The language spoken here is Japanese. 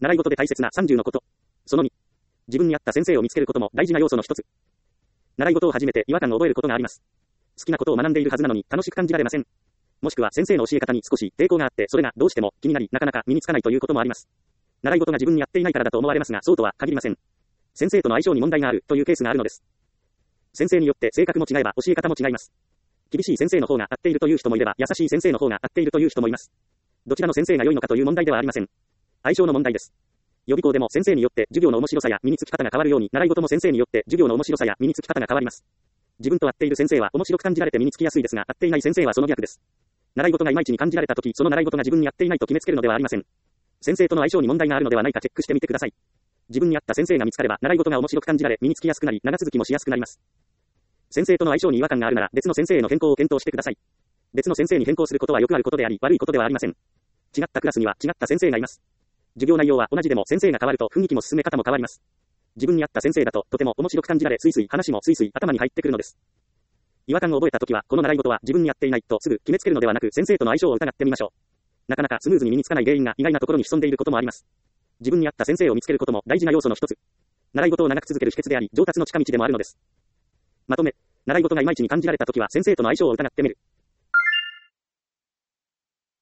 習い事で大切な30のこと。その2。自分に合った先生を見つけることも大事な要素の一つ。習い事を始めて違和感を覚えることがあります。好きなことを学んでいるはずなのに楽しく感じられません。もしくは先生の教え方に少し抵抗があってそれがどうしても気になりなかなか身につかないということもあります。習い事が自分に合っていないからだと思われますがそうとは限りません。先生との相性に問題があるというケースがあるのです。先生によって性格も違えば教え方も違います。厳しい先生の方が合っているという人もいれば優しい先生の方が合っているという人もいます。どちらの先生が良いのかという問題ではありません。相性の問題です。予備校でも先生によって授業の面白さや身につき方が変わるように習い事も先生によって授業の面白さや身につき方が変わります。自分と合っている先生は面白く感じられて身につきやすいですが合っていない先生はその逆です。習い事がいまいちに感じられたときその習い事が自分に合っていないと決めつけるのではありません。先生との相性に問題があるのではないかチェックしてみてください。自分に合った先生が見つかれば習い事が面白く感じられ身につきやすくなり長続きもしやすくなります。先生との相性に違和感があるなら別の先生への変更を検討してください。別の先生に変更することはよくあることであり悪いことではありません。違ったクラスには違った先生がいます。授業内容は同じでも先生が変わると雰囲気も進め方も変わります。自分に合った先生だととても面白く感じられスイスイ話もスイスイ頭に入ってくるのです。違和感を覚えたときはこの習い事は自分に合っていないとすぐ決めつけるのではなく先生との相性を疑ってみましょう。なかなかスムーズに身につかない原因が意外なところに潜んでいることもあります。自分に合った先生を見つけることも大事な要素の一つ。習い事を長く続ける秘訣であり上達の近道でもあるのです。まとめ、習い事がいまいちに感じられたときは先生との相性を疑ってみる。